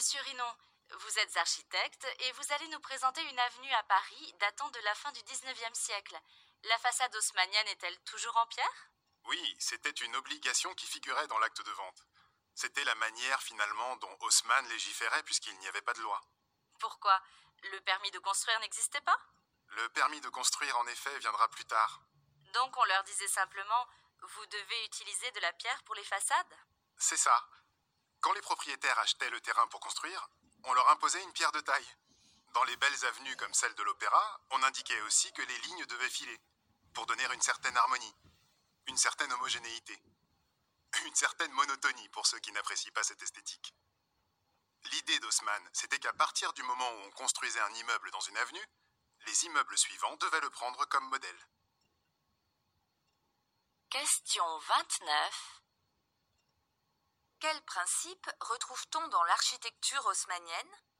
Monsieur Rinon, vous êtes architecte et vous allez nous présenter une avenue à Paris datant de la fin du 19e siècle. La façade haussmannienne est-elle toujours en pierre? Oui, c'était une obligation qui figurait dans l'acte de vente. C'était la manière finalement dont Haussmann légiférait puisqu'il n'y avait pas de loi. Pourquoi? Le permis de construire n'existait pas? Le permis de construire en effet viendra plus tard. Donc on leur disait simplement « Vous devez utiliser de la pierre pour les façades ». C'est ça. Quand les propriétaires achetaient le terrain pour construire, on leur imposait une pierre de taille. Dans les belles avenues comme celle de l'Opéra, on indiquait aussi que les lignes devaient filer, pour donner une certaine harmonie, une certaine homogénéité, une certaine monotonie pour ceux qui n'apprécient pas cette esthétique. L'idée d'Haussmann, c'était qu'à partir du moment où on construisait un immeuble dans une avenue, les immeubles suivants devaient le prendre comme modèle. Question 29. Quel principe retrouve-t-on dans l'architecture haussmannienne?